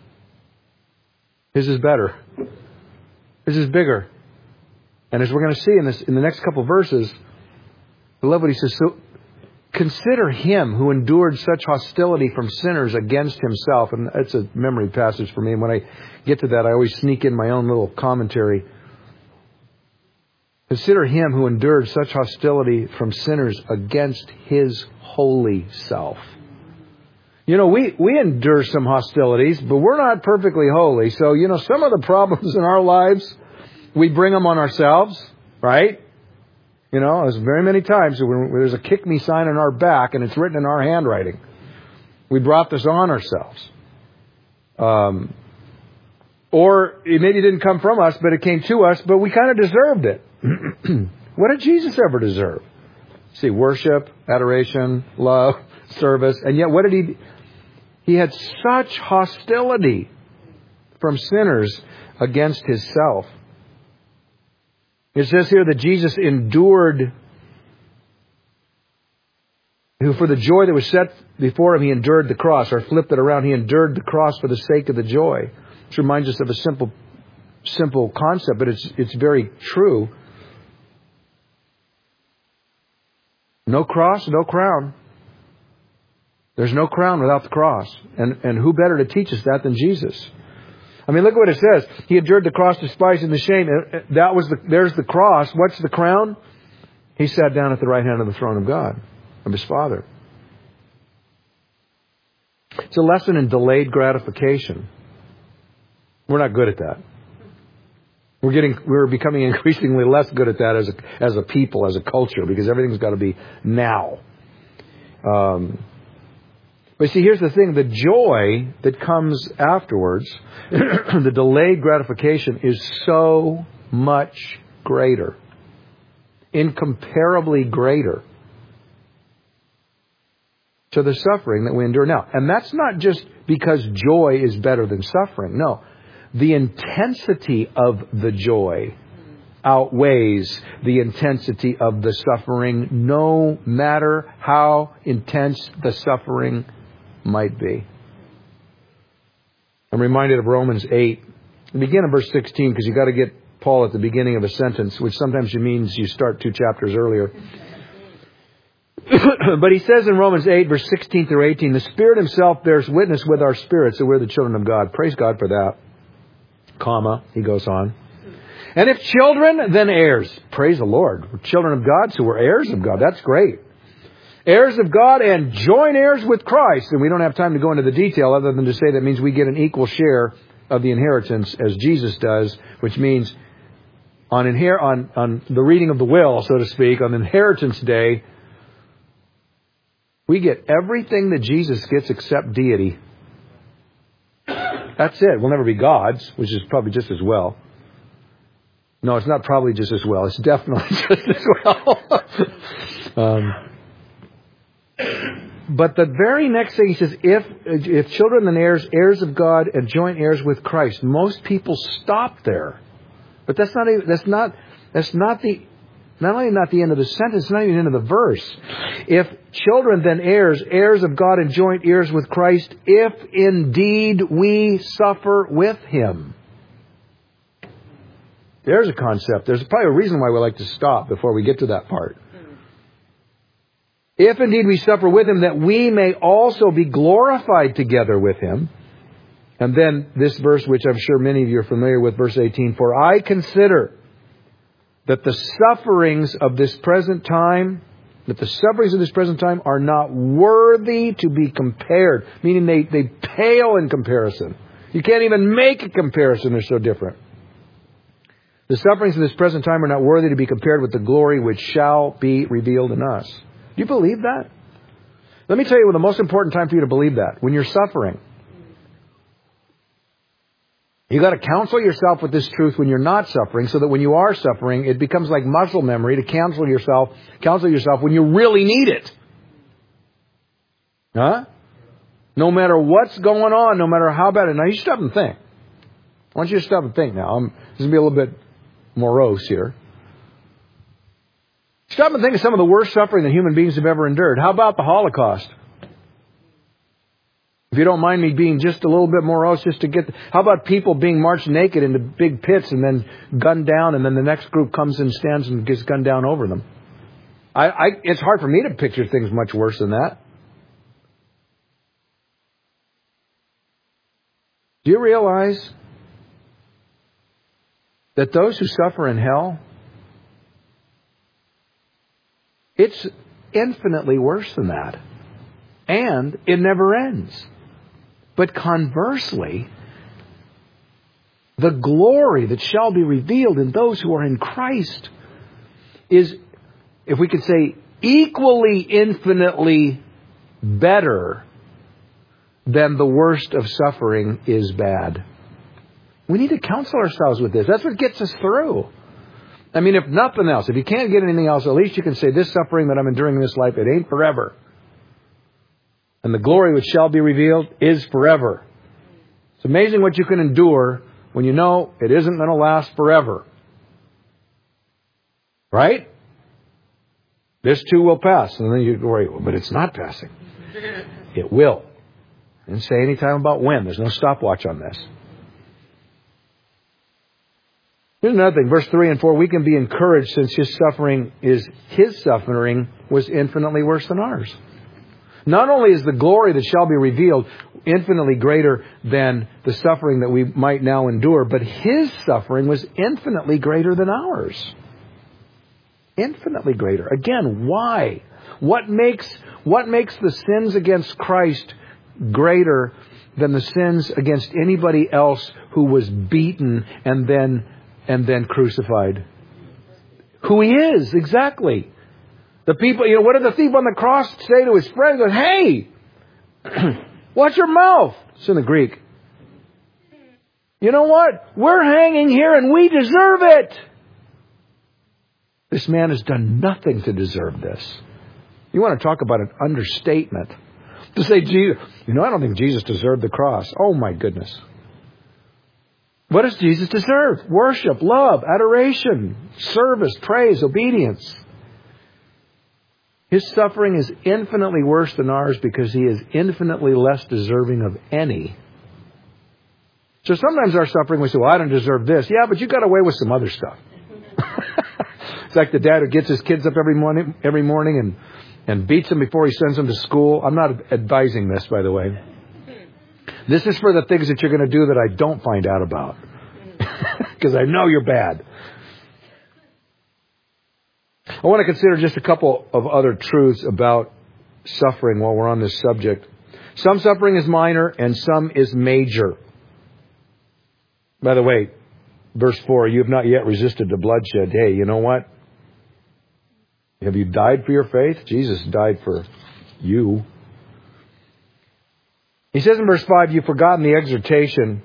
His is better. His is bigger. And as we're going to see in the next couple of verses, I love what he says. So, consider him who endured such hostility from sinners against himself. And that's a memory passage for me. And when I get to that, I always sneak in my own little commentary. Consider him who endured such hostility from sinners against his holy self. You know, we endure some hostilities, but we're not perfectly holy. So, you know, some of the problems in our lives, we bring them on ourselves, right? You know, there's very many times when there's a kick me sign on our back and it's written in our handwriting. We brought this on ourselves. Or it maybe didn't come from us, but it came to us, but we kind of deserved it. What did Jesus ever deserve? See, worship, adoration, love, service. And yet what did he... He had such hostility from sinners against himself. It says here that Jesus endured, who for the joy that was set before him, he endured the cross, or flipped it around, he endured the cross for the sake of the joy. Which reminds us of a simple concept, but it's very true. No cross, no crown. There's no crown without the cross. And who better to teach us that than Jesus? I mean, look at what it says. He endured the cross, despising the shame. There's the cross. What's the crown? He sat down at the right hand of the throne of God, of his Father. It's a lesson in delayed gratification. We're not good at that. We're becoming increasingly less good at that as a people, as a culture, because everything's got to be now. But see, here's the thing. The joy that comes afterwards, the delayed gratification, is so much greater. Incomparably greater to the suffering that we endure now. And that's not just because joy is better than suffering. No. The intensity of the joy outweighs the intensity of the suffering, no matter how intense the suffering might be. I'm reminded of Romans 8. Begin in verse 16, because you've got to get Paul at the beginning of a sentence, which sometimes means you start 2 chapters earlier. But he says in Romans 8, verse 16 through 18, the Spirit himself bears witness with our spirits that we're the children of God. Praise God for that. Comma, he goes on. And if children, then heirs. Praise the Lord. We're children of God, so we're heirs of God. That's great. Heirs of God and joint heirs with Christ. And we don't have time to go into the detail other than to say that means we get an equal share of the inheritance as Jesus does, which means on the reading of the will, so to speak, on inheritance day, we get everything that Jesus gets except deity. That's it. We'll never be gods, which is probably just as well. No, it's not probably just as well. It's definitely just as well. But the very next thing he says, if children and heirs, heirs of God and joint heirs with Christ. Most people stop there. But that's not the Not only not the end of the sentence, not even the end of the verse. If children, then heirs, heirs of God and joint heirs with Christ, if indeed we suffer with Him. There's a concept. There's probably a reason why we like to stop before we get to that part. If indeed we suffer with Him, that we may also be glorified together with Him. And then this verse, which I'm sure many of you are familiar with, verse 18, for I consider that the sufferings of this present time are not worthy to be compared. Meaning they pale in comparison. You can't even make a comparison. They're so different. The sufferings of this present time are not worthy to be compared with the glory which shall be revealed in us. Do you believe that? Let me tell you the most important time for you to believe that. When you're suffering. You got to counsel yourself with this truth when you're not suffering, so that when you are suffering, it becomes like muscle memory to counsel yourself when you really need it. Huh? No matter what's going on, no matter how bad it is. Now you stop and think. I want you to stop and think now. This is going to be a little bit morose here. Stop and think of some of the worst suffering that human beings have ever endured. How about the Holocaust? If you don't mind me being just a little bit morose, how about people being marched naked into big pits and then gunned down, and then the next group comes and stands and gets gunned down over them? It's hard for me to picture things much worse than that. Do you realize that those who suffer in hell, it's infinitely worse than that. And it never ends. But conversely, the glory that shall be revealed in those who are in Christ is, if we could say, equally infinitely better than the worst of suffering is bad. We need to counsel ourselves with this. That's what gets us through. I mean, if nothing else, if you can't get anything else, at least you can say, this suffering that I'm enduring in this life, it ain't forever. And the glory which shall be revealed is forever. It's amazing what you can endure when you know it isn't going to last forever. Right? This too will pass. And then you worry, but it's not passing. It will. I didn't say any time about when. There's no stopwatch on this. Here's another thing. Verse 3 and 4, we can be encouraged since His suffering was infinitely worse than ours. Not only is the glory that shall be revealed infinitely greater than the suffering that we might now endure, but His suffering was infinitely greater than ours. Infinitely greater. Again, why? What makes the sins against Christ greater than the sins against anybody else who was beaten and then crucified? Who He is, exactly. The people, what did the thief on the cross say to his friend? He goes, hey, watch your mouth. It's in the Greek. You know what? We're hanging here and we deserve it. This man has done nothing to deserve this. You want to talk about an understatement. To say, Jesus, I don't think Jesus deserved the cross. Oh my goodness. What does Jesus deserve? Worship, love, adoration, service, praise, obedience. His suffering is infinitely worse than ours because He is infinitely less deserving of any. So sometimes our suffering, we say, well, I don't deserve this. Yeah, but you got away with some other stuff. It's like the dad who gets his kids up every morning and beats them before he sends them to school. I'm not advising this, by the way. This is for the things that you're going to do that I don't find out about. Because I know you're bad. I want to consider just a couple of other truths about suffering while we're on this subject. Some suffering is minor and some is major. By the way, verse 4, you have not yet resisted the bloodshed. Hey, you know what? Have you died for your faith? Jesus died for you. He says in verse 5, you've forgotten the exhortation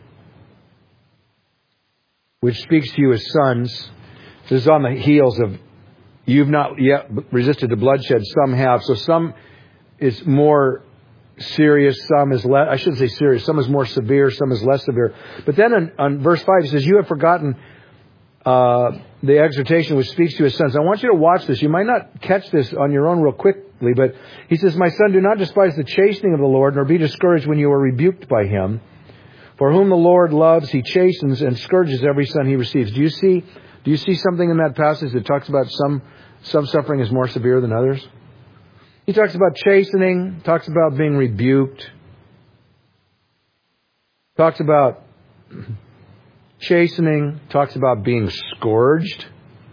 which speaks to you as sons. This is on the heels of you've not yet resisted the bloodshed. Some have. So some is more serious. Some is less. I shouldn't say serious. Some is more severe. Some is less severe. But then on verse 5, he says, you have forgotten the exhortation which speaks to his sons. I want you to watch this. You might not catch this on your own real quickly, but he says, "My son, do not despise the chastening of the Lord, nor be discouraged when you are rebuked by him. For whom the Lord loves, he chastens and scourges every son he receives." Do you see something in that passage that talks about some suffering is more severe than others? He talks about chastening, talks about being rebuked, talks about chastening, talks about being scourged.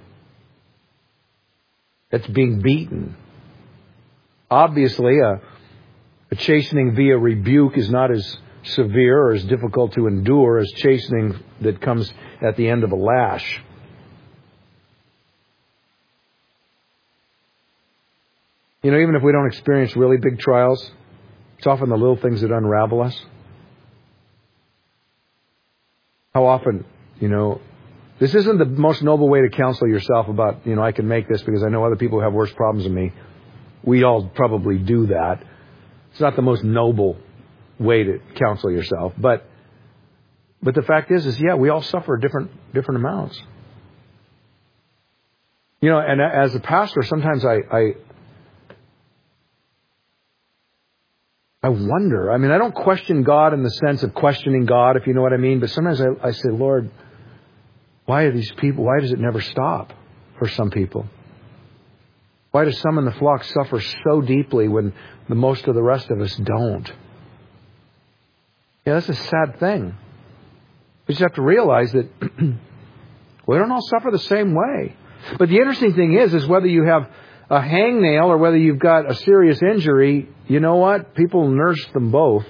That's being beaten. Obviously, a chastening via rebuke is not as severe or as difficult to endure as chastening that comes at the end of a lash. You know, even if we don't experience really big trials, it's often the little things that unravel us. How often, this isn't the most noble way to counsel yourself about, I can make this because I know other people have worse problems than me. We all probably do that. It's not the most noble way to counsel yourself. But the fact is we all suffer different amounts. And as a pastor, sometimes I wonder. I mean, I don't question God in the sense of questioning God, if you know what I mean. But sometimes I say, Lord, why does it never stop for some people? Why do some in the flock suffer so deeply when the most of the rest of us don't? Yeah, that's a sad thing. We just have to realize that we don't all suffer the same way. But the interesting thing is whether you have a hangnail or whether you've got a serious injury, you know what? People nurse them both.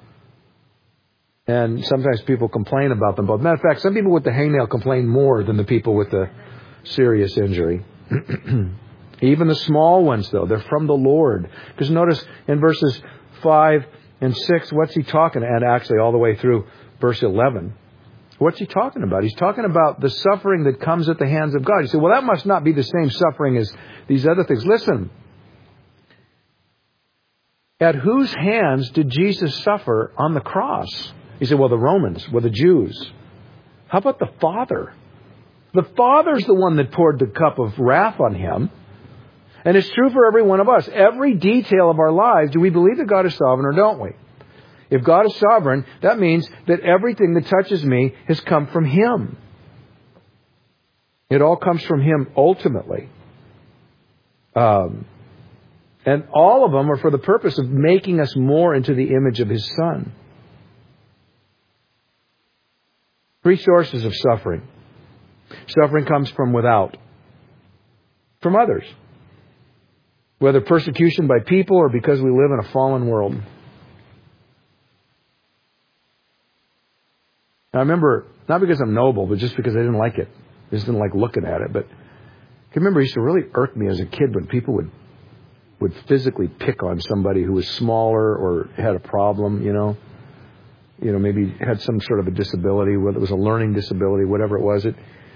And sometimes people complain about them both. Matter of fact, some people with the hangnail complain more than the people with the serious injury. Even the small ones, though, they're from the Lord. Because notice in verses 5 and 6, what's he talking? And actually all the way through verse 11. What's he talking about? He's talking about the suffering that comes at the hands of God. You say, well, that must not be the same suffering as these other things. Listen. At whose hands did Jesus suffer on the cross? You say, well, the Romans, well, the Jews. How about the Father? The Father's the one that poured the cup of wrath on him. And it's true for every one of us. Every detail of our lives, do we believe that God is sovereign or don't we? If God is sovereign, that means that everything that touches me has come from Him. It all comes from Him ultimately. And all of them are for the purpose of making us more into the image of His Son. 3 sources of suffering. Suffering comes from without. From others. Whether persecution by people or because we live in a fallen world. Now, I remember, not because I'm noble, but just because I didn't like it. I just didn't like looking at it. But I remember it used to really irk me as a kid when people would physically pick on somebody who was smaller or had a problem, maybe had some sort of a disability, whether it was a learning disability, whatever it was. It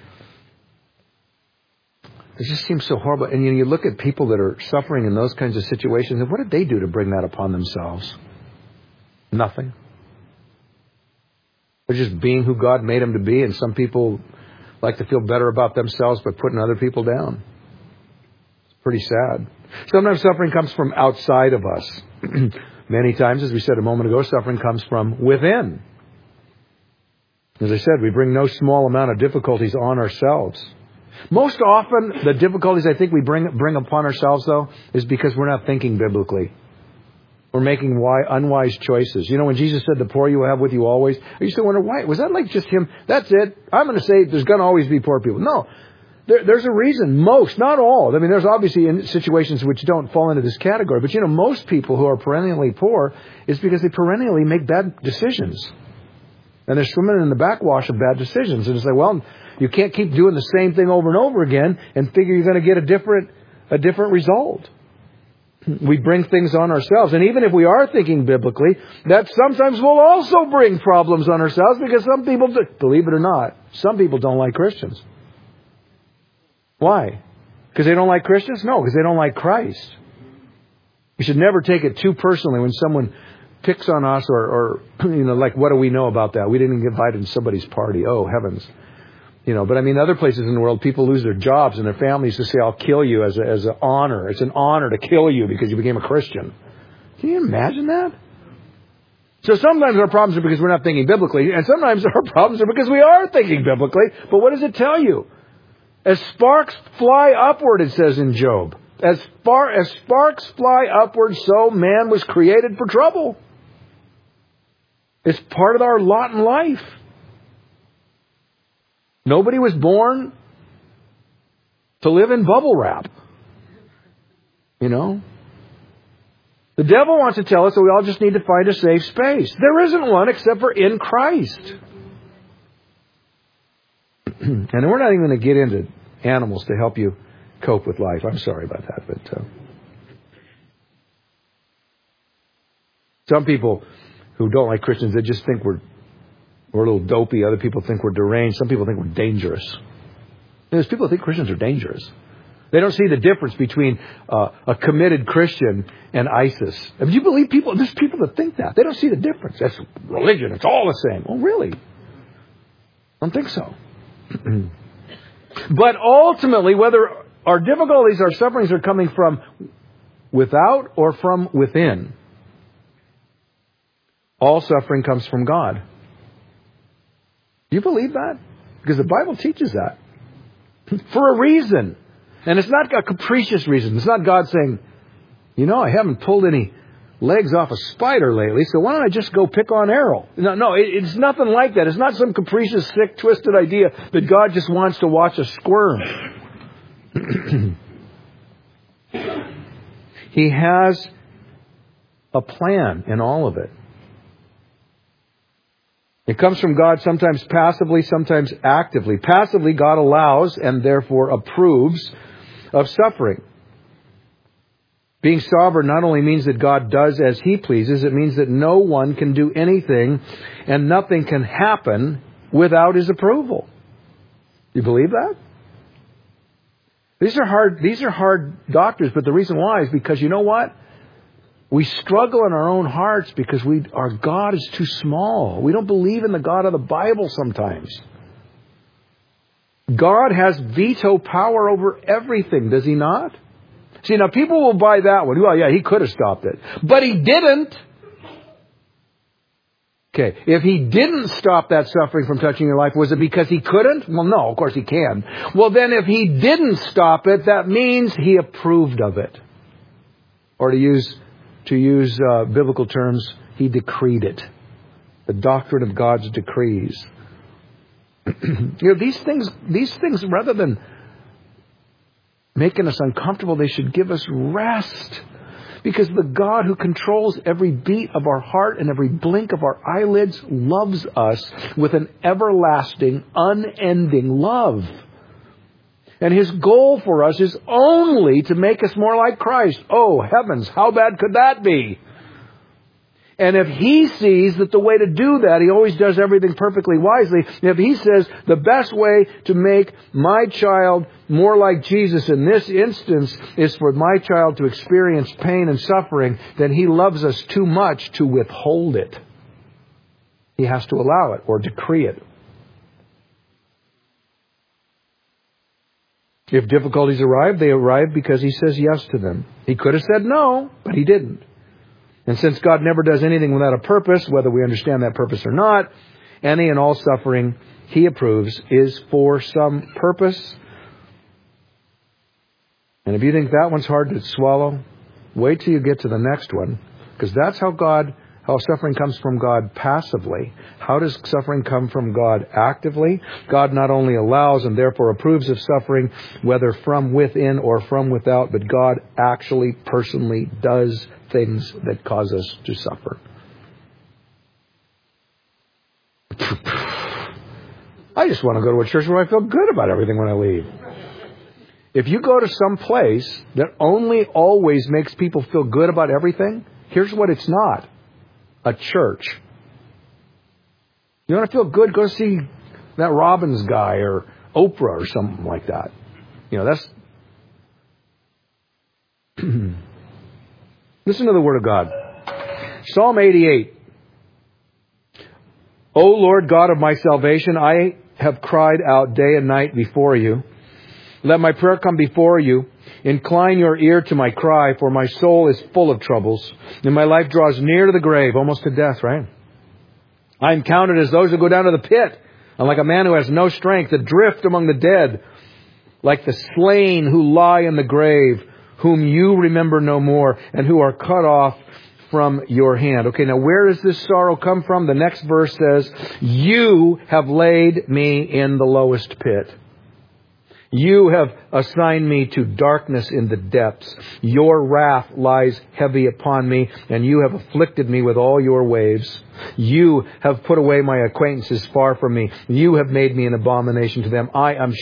just seems so horrible. And you look at people that are suffering in those kinds of situations, and what did they do to bring that upon themselves? Nothing. They're just being who God made them to be, and some people like to feel better about themselves by putting other people down. It's pretty sad. Sometimes suffering comes from outside of us. Many times, as we said a moment ago, suffering comes from within. As I said, we bring no small amount of difficulties on ourselves. Most often, the difficulties I think we bring upon ourselves, though, is because we're not thinking biblically. We're making unwise choices. When Jesus said, the poor you will have with you always, I used to wonder, why? Was that like just Him? That's it. I'm going to say there's going to always be poor people. No. There's a reason. Most, not all. I mean, there's obviously situations which don't fall into this category. But, most people who are perennially poor is because they perennially make bad decisions. And they're swimming in the backwash of bad decisions. And it's like, well, you can't keep doing the same thing over and over again and figure you're going to get a different result. We bring things on ourselves. And even if we are thinking biblically, that sometimes will also bring problems on ourselves because some people, believe it or not, some people don't like Christians. Why? Because they don't like Christians? No, because they don't like Christ. We should never take it too personally when someone picks on us or like, what do we know about that? We didn't get invited to somebody's party. Oh, heavens. But I mean, other places in the world, people lose their jobs and their families to say, I'll kill you as an honor. It's an honor to kill you because you became a Christian. Can you imagine that? So sometimes our problems are because we're not thinking biblically, and sometimes our problems are because we are thinking biblically. But what does it tell you? As sparks fly upward, it says in Job. As sparks fly upward, so man was created for trouble. It's part of our lot in life. Nobody was born to live in bubble wrap. The devil wants to tell us that we all just need to find a safe space. There isn't one except for in Christ. And we're not even going to get into animals to help you cope with life. I'm sorry about that. But some people who don't like Christians, they just think we're a little dopey. Other people think we're deranged. Some people think we're dangerous. There's people who think Christians are dangerous. They don't see the difference between a committed Christian and ISIS. Do you believe people? There's people that think that. They don't see the difference. That's religion. It's all the same. Oh, really? I don't think so. But ultimately, whether our difficulties, our sufferings are coming from without or from within, all suffering comes from God. Do you believe that? Because the Bible teaches that. For a reason. And it's not a capricious reason. It's not God saying, I haven't pulled any legs off a spider lately, so why don't I just go pick on Errol? No, it's nothing like that. It's not some capricious, sick, twisted idea that God just wants to watch us squirm. He has a plan in all of it. It comes from God sometimes passively, sometimes actively. Passively, God allows and therefore approves of suffering. Being sovereign not only means that God does as He pleases, it means that no one can do anything and nothing can happen without His approval. You believe that? These are hard doctrines, but the reason why is because you know what? We struggle in our own hearts because our God is too small. We don't believe in the God of the Bible sometimes. God has veto power over everything, does He not? See, now people will buy that one. Well, yeah, He could have stopped it. But He didn't. Okay, if He didn't stop that suffering from touching your life, was it because He couldn't? Well, no, of course He can. Well, then if He didn't stop it, that means He approved of it. Or to use biblical terms, He decreed it. The doctrine of God's decrees. These things, rather than making us uncomfortable, they should give us rest. Because the God who controls every beat of our heart and every blink of our eyelids loves us with an everlasting, unending love. And His goal for us is only to make us more like Christ. Oh, heavens, how bad could that be? And if He sees that the way to do that, He always does everything perfectly wisely. If He says the best way to make my child more like Jesus in this instance is for my child to experience pain and suffering, then He loves us too much to withhold it. He has to allow it or decree it. If difficulties arrive, they arrive because He says yes to them. He could have said no, but He didn't. And since God never does anything without a purpose, whether we understand that purpose or not, any and all suffering He approves is for some purpose. And if you think that one's hard to swallow, wait till you get to the next one. Because that's how suffering comes from God passively. How does suffering come from God actively? God not only allows and therefore approves of suffering, whether from within or from without, but God actually personally does things that cause us to suffer. I just want to go to a church where I feel good about everything when I leave. If you go to some place that only always makes people feel good about everything, here's what it's not. A church. You want to feel good? Go see that Robbins guy or Oprah or something like that. That's... Listen to the Word of God. Psalm 88. O Lord God of my salvation, I have cried out day and night before you. Let my prayer come before you. Incline your ear to my cry, for my soul is full of troubles, and my life draws near to the grave, almost to death, right? I am counted as those who go down to the pit. I'm like a man who has no strength, adrift among the dead, like the slain who lie in the grave, whom you remember no more, and who are cut off from your hand. Okay, now where does this sorrow come from? The next verse says, you have laid me in the lowest pit. You have assigned me to darkness in the depths. Your wrath lies heavy upon me, and you have afflicted me with all your waves. You have put away my acquaintances far from me. You have made me an abomination to them. I am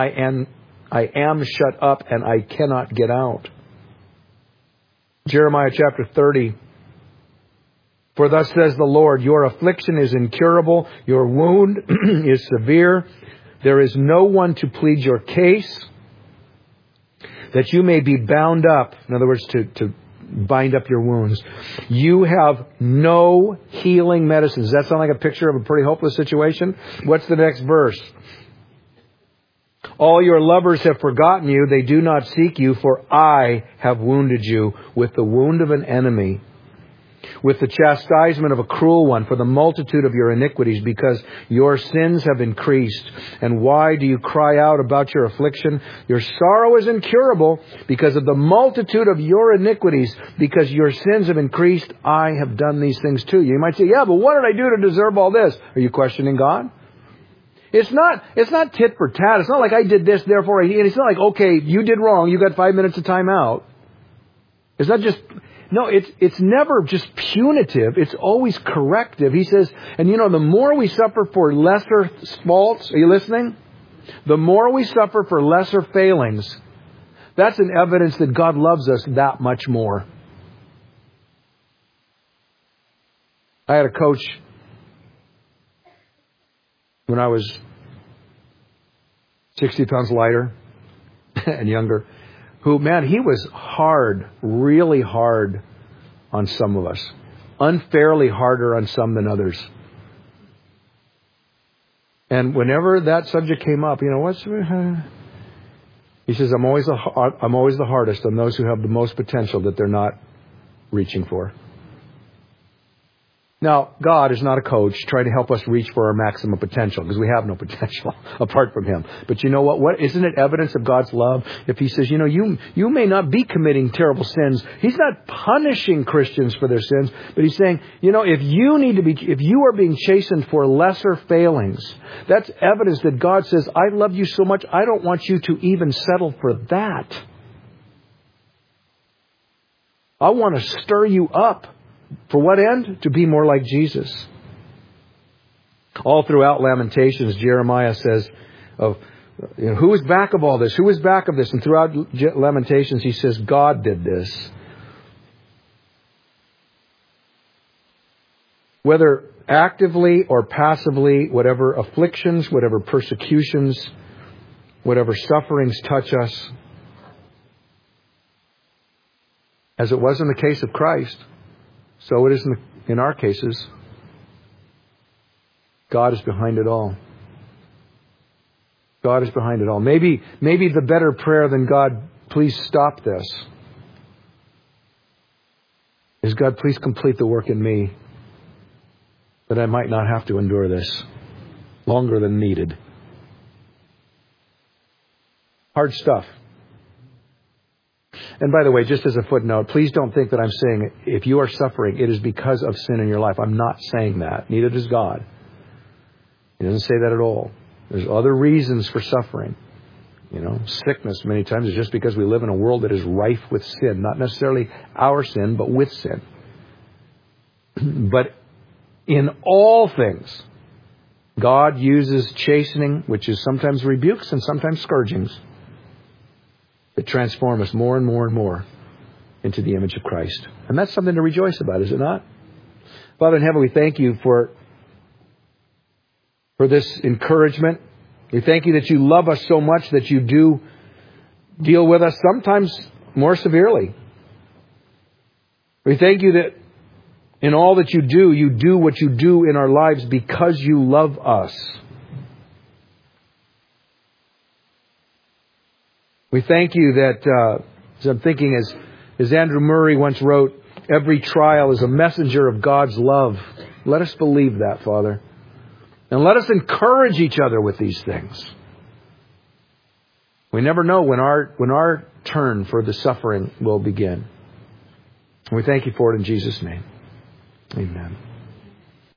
shut up, and I cannot get out. Jeremiah chapter 30. For thus says the Lord, your affliction is incurable, your wound is severe. There is no one to plead your case, that you may be bound up. In other words, to bind up your wounds. You have no healing medicines. Does that sound like a picture of a pretty hopeless situation? What's the next verse? All your lovers have forgotten you. They do not seek you, for I have wounded you with the wound of an enemy, with the chastisement of a cruel one, for the multitude of your iniquities, because your sins have increased. And why do you cry out about your affliction? Your sorrow is incurable because of the multitude of your iniquities, because your sins have increased. I have done these things to you. You might say, yeah, but what did I do to deserve all this? Are you questioning God? It's not tit for tat. It's not like I did this, therefore I... And it's not like, okay, you did wrong, you got 5 minutes of time out. It's not just... No, it's never just punitive. It's always corrective. He says, and the more we suffer for lesser faults, are you listening? The more we suffer for lesser failings, that's an evidence that God loves us that much more. I had a coach when I was 60 pounds lighter and younger, who, man, he was hard, really hard on some of us. Unfairly harder on some than others. And whenever that subject came up, he says, I'm always the hardest on those who have the most potential that they're not reaching for. Now, God is not a coach trying to help us reach for our maximum potential, because we have no potential apart from Him. But you know what? Isn't it evidence of God's love if He says, you may not be committing terrible sins. He's not punishing Christians for their sins, but He's saying, if you are being chastened for lesser failings, that's evidence that God says, I love you so much, I don't want you to even settle for that. I want to stir you up. For what end? To be more like Jesus. All throughout Lamentations, Jeremiah says, who is back of all this? Who is back of this? And throughout Lamentations, he says, God did this. Whether actively or passively, whatever afflictions, whatever persecutions, whatever sufferings touch us, as it was in the case of Christ, so it is in our cases. God is behind it all. God is behind it all. Maybe the better prayer than God, please stop this, is God, please complete the work in me, that I might not have to endure this longer than needed. Hard stuff. And by the way, just as a footnote, please don't think that I'm saying if you are suffering, it is because of sin in your life. I'm not saying that. Neither does God. He doesn't say that at all. There's other reasons for suffering. Sickness many times is just because we live in a world that is rife with sin. Not necessarily our sin, but with sin. But in all things, God uses chastening, which is sometimes rebukes and sometimes scourgings, that transform us more and more and more into the image of Christ. And that's something to rejoice about, is it not? Father in heaven, we thank you for this encouragement. We thank you that you love us so much that you do deal with us sometimes more severely. We thank you that in all that you do what you do in our lives because you love us. We thank you that, as I'm thinking, as Andrew Murray once wrote, every trial is a messenger of God's love. Let us believe that, Father. And let us encourage each other with these things. We never know when our turn for the suffering will begin. We thank you for it in Jesus' name. Amen.